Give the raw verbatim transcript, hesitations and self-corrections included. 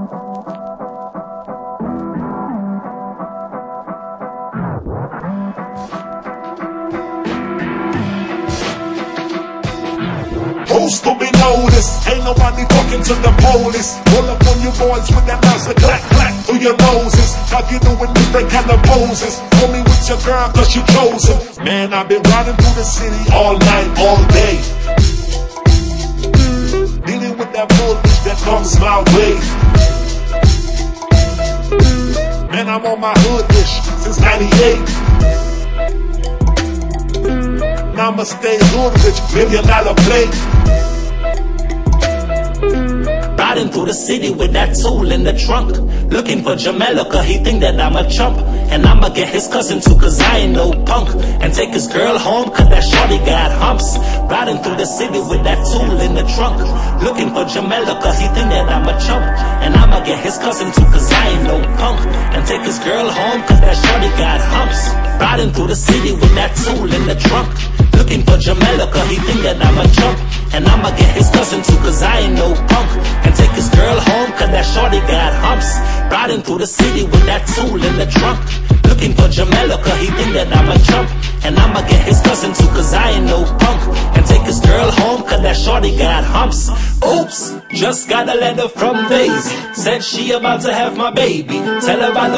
Post to be noticed, ain't nobody talking to the police. Pull up on you boys with that mouse and clack clack through your noses. Have you doing different kind of poses? Pull me with your girl cause you chosen. Man, I've been riding through the city all night, all day, dealing with that bullshit that comes my way. Man, I'm on my hood-ish since ninety-eight. I'ma stay hood rich, million dollar plate. Riding through the city with that tool in the trunk, looking for Jamela cause he think that I'm a chump. And I'ma get his cousin too cause I ain't no punk, and take his girl home cause that shorty got humps. Riding through the city with that tool in the trunk, looking for Jamela cause he think that I'm a chump. And I'ma get his cousin too cause I ain't no punk, and take his girl home cause that shorty got humps. Riding through the city with that tool in the trunk, looking for Jamela cause he think that I'm a chump. And I'ma get his cousin too cause I ain't no punk, and take his girl home cause that shorty got humps. Riding through the city with that tool in the trunk, looking for Jamela cause he think that I'm a chump. And I'ma get his cousin too cause I ain't no punk, and take his girl home cause that shorty got humps. Oops, just got a letter from Daisy, said she about to have my baby. Tell her I love